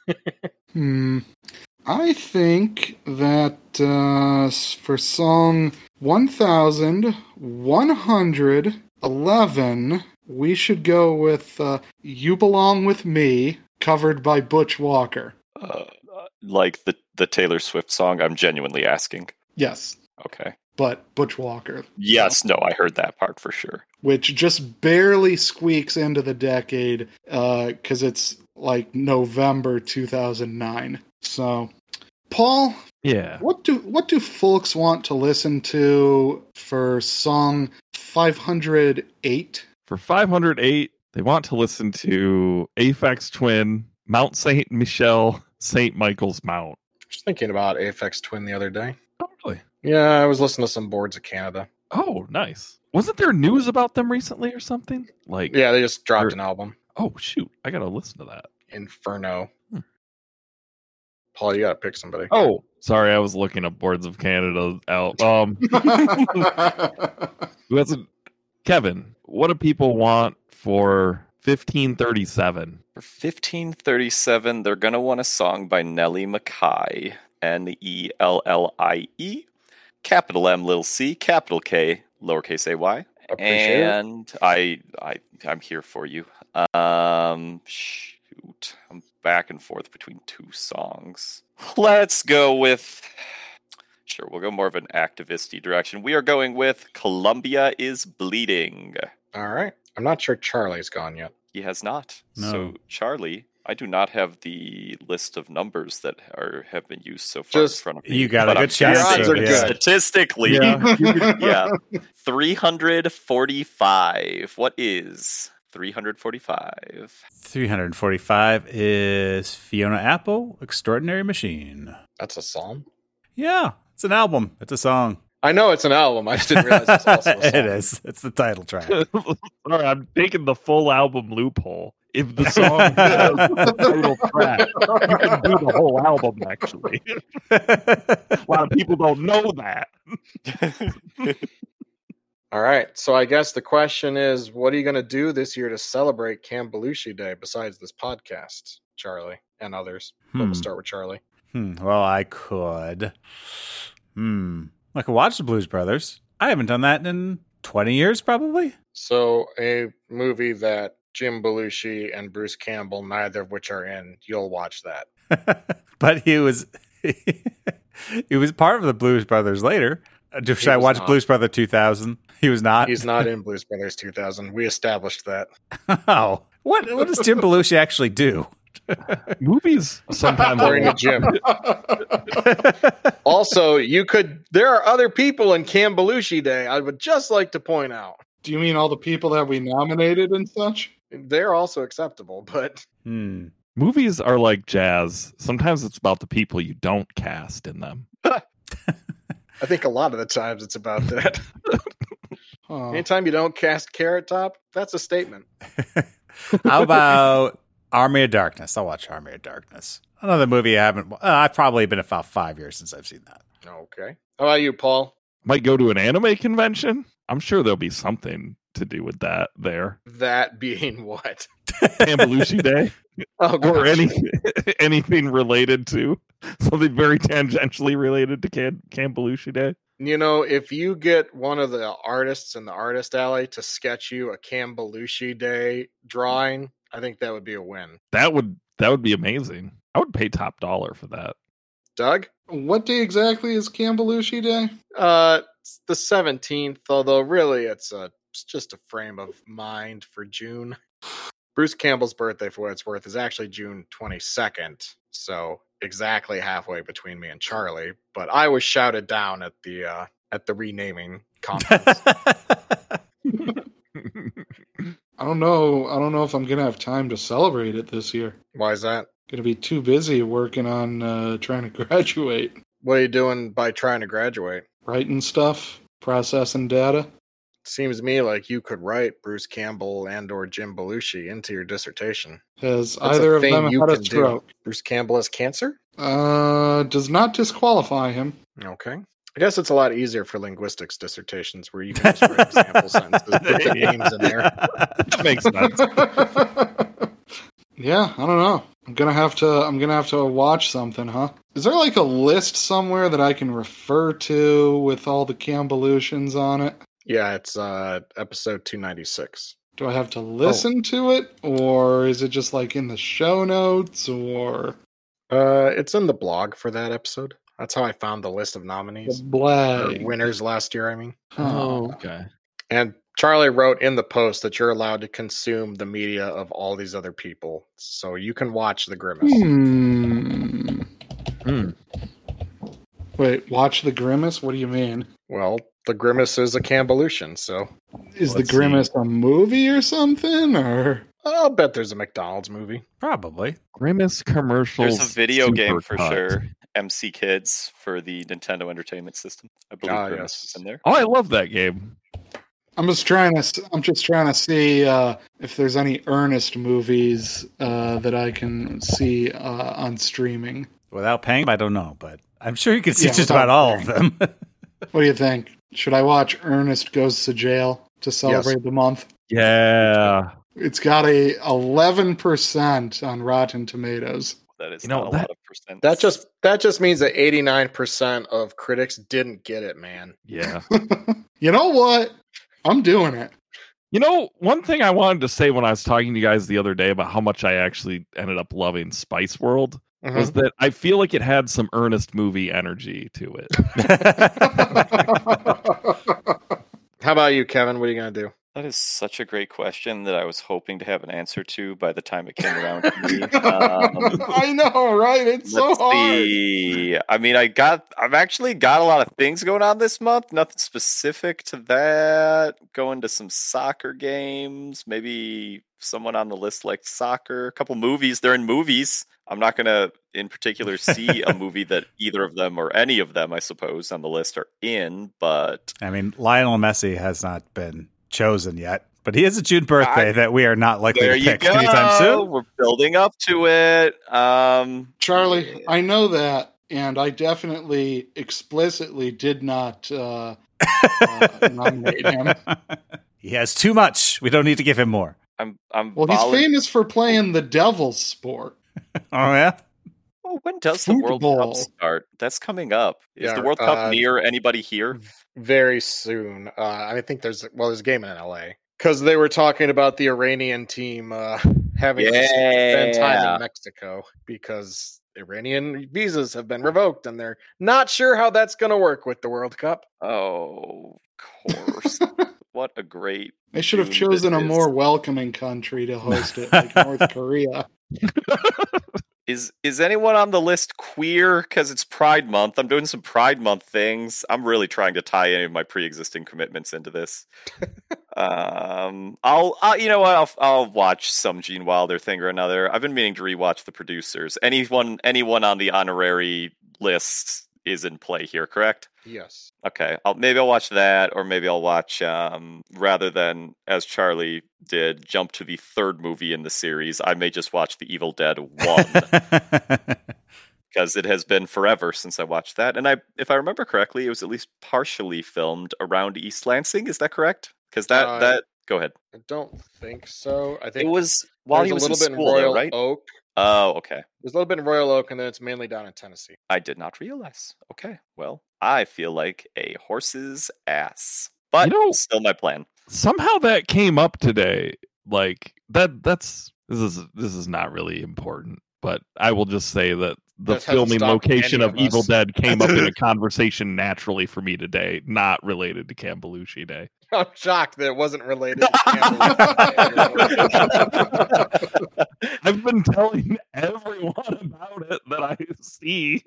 I think that for song 1111, we should go with You Belong With Me, covered by Butch Walker. Like the Taylor Swift song, I'm genuinely asking. Yes, Okay. but Butch Walker. Yes, no, I heard that part for sure. Which just barely squeaks into the decade because it's like November 2009. So, Paul, Yeah. what do folks want to listen to for song 508? For 508, they want to listen to Aphex Twin, Mount Saint Michel, St. Michael's Mount. Just thinking about Aphex Twin the other day. Oh, really? Yeah, I was listening to some Boards of Canada. Oh, nice. Wasn't there news about them recently or something? Like, Yeah, they just dropped an album. oh, shoot. I got to listen to that. Inferno. Paul, you gotta pick somebody. Oh, sorry. I was looking up Boards of Canada out. Who hasn't? Kevin, what do people want for 1537? For 1537, they're going to want a song by Nellie McKay. Nellie, capital M, little c, capital K, lowercase ay. Appreciate it. And I'm here for you. Shoot. I'm back and forth between two songs. Let's go with... Sure, we'll go more of an activist-y direction. We are going with Columbia is Bleeding. All right. I'm not sure Charlie's gone yet. He has not. No. So, Charlie, I do not have the list of numbers that have been used so far Just- in front of me. You got a but good I'm chance. Your odds guessing are good. Statistically, Yeah. 345. What is 345? 345 is Fiona Apple, Extraordinary Machine. That's a song. Yeah, it's an album. It's a song. I know it's an album. I just didn't realize it's also a song. It is. It's the title track. Sorry, I'm taking the full album loophole. If the song has the title track, you can do the whole album, actually. A lot of people don't know that. All right. So I guess the question is, what are you going to do this year to celebrate Cam Belushi Day besides this podcast, Charlie, and others? But we'll start with Charlie. Well, I could. I could watch the Blues Brothers. I haven't done that in 20 years, probably. So a movie that Jim Belushi and Bruce Campbell, neither of which are in, you'll watch that. But he was he was part of the Blues Brothers later. Should I was watch not. Blues Brother 2000? He was not. He's not in Blues Brothers 2000. We established that. Oh, what does Jim Belushi actually do? Movies sometimes According to Jim. Also, there are other people in Cam Belushi Day I would just like to point out. Do you mean all the people that we nominated and such? They're also acceptable, but movies are like jazz. Sometimes it's about the people you don't cast in them. I think a lot of the times it's about that. Oh. Anytime you don't cast Carrot Top, that's a statement. How about Army of Darkness? I'll watch Army of Darkness. Another movie I haven't. I've probably been about 5 years since I've seen that. Okay. How about you, Paul? Might go to an anime convention. I'm sure there'll be something to do with that there. That being what? Cam Belushi Day. Oh, Or gosh. anything related to something very tangentially related to Cam Belushi Day. You know, if you get one of the artists in the Artist Alley to sketch you a Cam Belushi Day drawing, I think that would be a win. That would be amazing. I would pay top dollar for that. Doug? What day exactly is Cam Belushi Day? It's the 17th, although really it's just a frame of mind for June. Bruce Campbell's birthday, for what it's worth, is actually June 22nd, so exactly halfway between me and Charlie. But I was shouted down at the renaming conference. I don't know if I'm gonna have time to celebrate it this year. Why is that? Gonna be too busy working on trying to graduate. What are you doing by trying to graduate? Writing stuff, processing data. Seems to me like you could write Bruce Campbell and or Jim Belushi into your dissertation. Has That's either a of thing them you had a can do. stroke? Bruce Campbell has cancer? Does not disqualify him. Okay. I guess it's a lot easier for linguistics dissertations where you can just write example sentences, put the names in there. Makes sense. Yeah, I don't know. I'm gonna have to watch something, huh? Is there like a list somewhere that I can refer to with all the Cam Belushins on it? Yeah, it's episode 296. Do I have to listen to it, or is it just like in the show notes, or It's in the blog for that episode. That's how I found the list of the nominees. Or blag? winners last year, I mean. Oh, okay. And Charlie wrote in the post that you're allowed to consume the media of all these other people. So you can watch The Grimace. Wait, watch the Grimace? What do you mean? Well, The Grimace is a Cam Belushi, so Is Let's the Grimace a movie or something? Or I'll bet there's a McDonald's movie. Probably. Grimace commercials. There's a video game for Supercut. sure. MC Kids for the Nintendo Entertainment System. I believe Ah, Grimace yes. is in there. Oh, I love that game. I'm just trying to see if there's any Ernest movies that I can see on streaming. Without paying, I don't know, but I'm sure you can see Yeah, just without about all of them. What do you think? Should I watch Ernest Goes to Jail to celebrate the month? Yeah. It's got a 11% on Rotten Tomatoes. That is You know, not a that- lot of percent. That just means that 89% of critics didn't get it, man. Yeah. You know what? I'm doing it. You know, one thing I wanted to say when I was talking to you guys the other day about how much I actually ended up loving Spice World Mhm. was that I feel like it had some Ernest movie energy to it. How about you, Kevin? What are you going to do? That is such a great question that I was hoping to have an answer to by the time it came around to me. I know, right? It's so Let's hard. see. I mean, I've actually got a lot of things going on this month. Nothing specific to that. Going to some soccer games. Maybe someone on the list likes soccer. A couple movies. They're in movies. I'm not going to, in particular, see a movie that either of them or any of them, I suppose, on the list are in. But I mean, Lionel Messi has not been chosen yet, but he has a June birthday that we are not likely there to you pick go. anytime soon. We're building up to it. Charlie, I know that, and I definitely explicitly did not nominate him. He has too much. We don't need to give him more. I'm Well, he's famous for playing the devil's sport. Oh, yeah? Oh, when does the World Cup Football. start? That's coming up. Is Yeah, the World Cup near anybody here? Very soon. I think there's a game in LA because they were talking about the Iranian team having to spend time in Mexico because Iranian visas have been revoked and they're not sure how that's going to work with the World Cup. Oh, of course. What a great. They should have June chosen a this more welcoming country to host it, like North Korea. Is anyone on the list queer? Because it's Pride Month. I'm doing some Pride Month things. I'm really trying to tie any of my pre-existing commitments into this. I'll you know what? I'll watch some Gene Wilder thing or another. I've been meaning to rewatch The Producers. Anyone on the honorary list is in play here, correct? Yes. Okay, maybe I'll watch that, or maybe I'll watch, rather than, as Charlie did, jump to the third movie in the series, I may just watch The Evil Dead 1, because it has been forever since I watched that, and if I remember correctly, it was at least partially filmed around East Lansing, is that correct? Because that go ahead. I don't think so. I think It was while he there's was a little in bit school, in Royal though, right? Oak, Oh, okay. There's a little bit in Royal Oak, and then it's mainly down in Tennessee. I did not realize. Okay, well, I feel like a horse's ass, but still my plan. Somehow that came up today. Like this is not really important, but I will just say that the filming location of Evil Dead came up in a conversation naturally for me today, not related to Cam Belushi Day. I'm shocked that it wasn't related to Cam. I've been telling everyone about it that I see.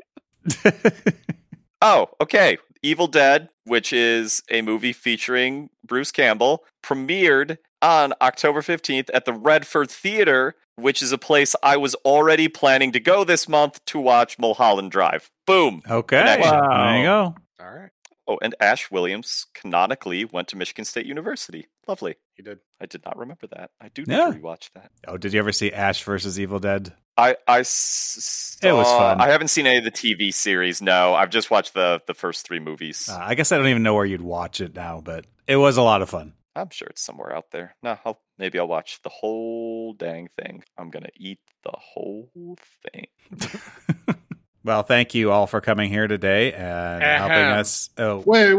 Oh, okay. Evil Dead, which is a movie featuring Bruce Campbell, premiered on October 15th at the Redford Theater, which is a place I was already planning to go this month to watch Mulholland Drive. Boom. Okay. Wow. There you go. All right. Oh, and Ash Williams canonically went to Michigan State University. Lovely. He did. I did not remember that. I do need to rewatch that. Oh, did you ever see Ash versus Evil Dead? It was fun. I haven't seen any of the TV series. No, I've just watched the first 3 movies. I guess I don't even know where you'd watch it now, but it was a lot of fun. I'm sure it's somewhere out there. No, maybe I'll watch the whole dang thing. I'm going to eat the whole thing. Well, thank you all for coming here today and helping us. Oh, wait.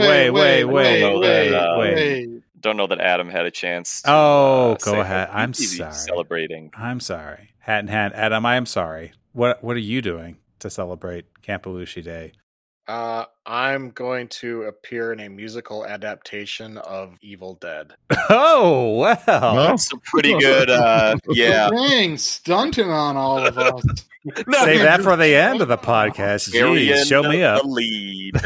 Don't know that Adam had a chance to, go ahead. I'm sorry. Celebrating. I'm sorry. Hat in hand. Adam, I am sorry. What are you doing to celebrate Camp Belushi Day? I'm going to appear in a musical adaptation of Evil Dead. Oh, well. That's a pretty good, yeah. Dang, stunting on all of us. Save that for the end of the podcast. Jeez, show me up. The lead.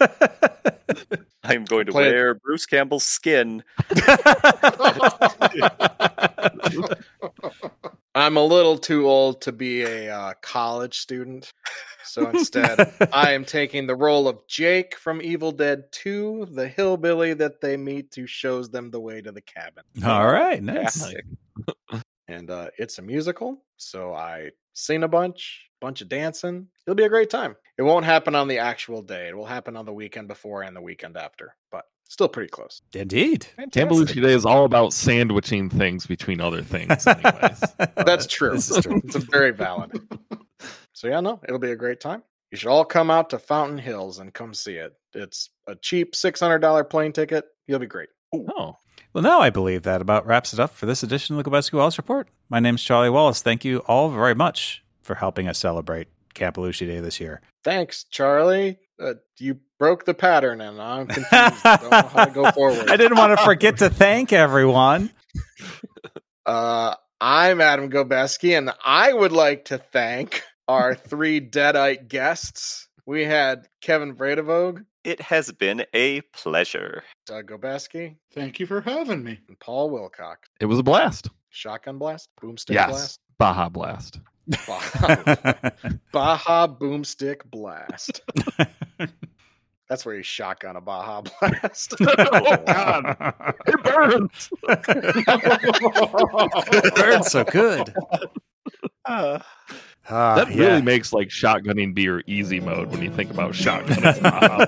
I'm going to wear Bruce Campbell's skin. I'm a little too old to be a college student. So instead, I am taking the role of Jake from Evil Dead 2, the hillbilly that they meet who shows them the way to the cabin. All right, nice. And it's a musical, so I sing a bunch of dancing. It'll be a great time. It won't happen on the actual day. It will happen on the weekend before and the weekend after, but still pretty close. Indeed. Camp Belushi Day is all about sandwiching things between other things anyways. That's true. This is true. It's very valid. So yeah, no, it'll be a great time. You should all come out to Fountain Hills and come see it. It's a cheap $600 plane ticket. You'll be great. Oh. Well, now I believe that about wraps it up for this edition of the Gobeski Wallace Report. My name's Charlie Wallace. Thank you all very much for helping us celebrate Camp Belushi Day this year. Thanks, Charlie. You broke the pattern, and I'm confused. I don't know how to go forward. I didn't want to forget to thank everyone. I'm Adam Gobeski, and I would like to thank our 3 Deadite guests. We had Kevin Vredevoog. It has been a pleasure. Doug Gobeski. Thank you for having me. And Paul Wilcox. It was a blast. Shotgun blast? Boomstick blast? Baja blast. Baja boomstick blast. That's where you shotgun a Baja blast. Oh, God. It burns. It burns so good. That really makes like shotgunning beer easy mode when you think about shotgunning.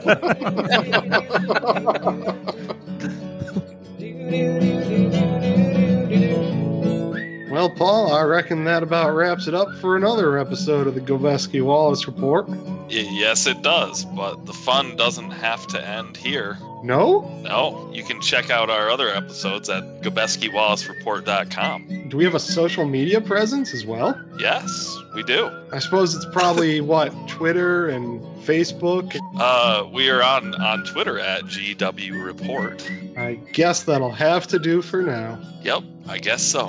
Well, Paul, I reckon that about wraps it up for another episode of the Gobeski Wallace Report. Yes, it does, but the fun doesn't have to end here. No? No, you can check out our other episodes at GobeskiWallaceReport.com. Do we have a social media presence as well? Yes, we do. I suppose it's probably, Twitter and Facebook? We are on Twitter at GW Report. I guess that'll have to do for now. Yep, I guess so.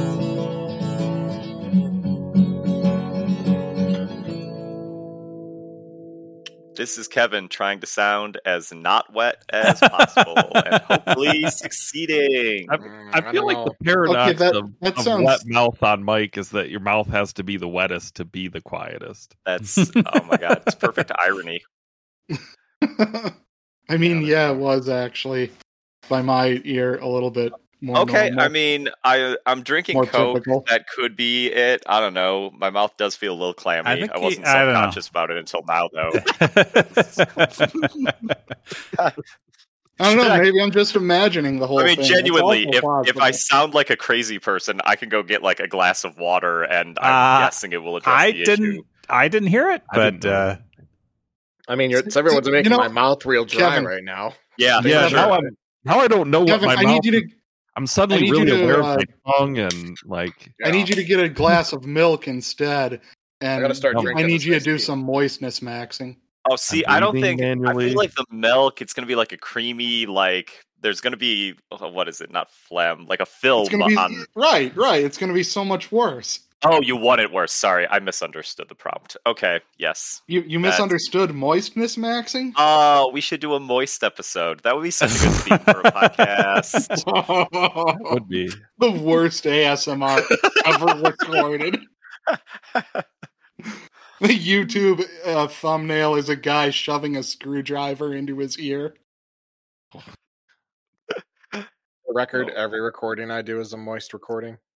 This is Kevin trying to sound as not wet as possible and hopefully succeeding. I feel like the paradox of wet mouth on mic is that your mouth has to be the wettest to be the quietest. That's, oh my God, it's perfect irony. I mean, yeah, it was actually by my ear a little bit more okay, normal. I mean, I'm drinking More Coke. typical. That could be it. I don't know. My mouth does feel a little clammy. I wasn't self-conscious about it until now, though. I don't know. Maybe I'm just imagining the whole I mean, thing. genuinely, It's also if I possible. sound like a crazy person, I can go get like a glass of water, and I'm guessing it will address the issue. I didn't hear it, I didn't but know. I mean, everyone's making You know, my mouth real dry Kevin, right now. Yeah, Yeah, sure. now I don't know what Kevin, my I mouth. need you to. I'm I suddenly need you really to, aware of my tongue and like. I need you to get a glass of milk instead, and I gotta start I drinking. I need this you to iced do tea. some moistness maxing. Oh, see, I'm I don't breathing think. I manually. feel like the milk. It's going to be like a creamy, like there's going to be what is it? Not phlegm, like a film It's gonna be on. right. It's gonna be so much worse. Oh, you want it worse. Sorry, I misunderstood the prompt. Okay, yes. You misunderstood moistness maxing. Oh, we should do a moist episode. That would be such a good theme for a podcast. Would be. The worst ASMR ever recorded. The YouTube thumbnail is a guy shoving a screwdriver into his ear. For the record, every recording I do is a moist recording.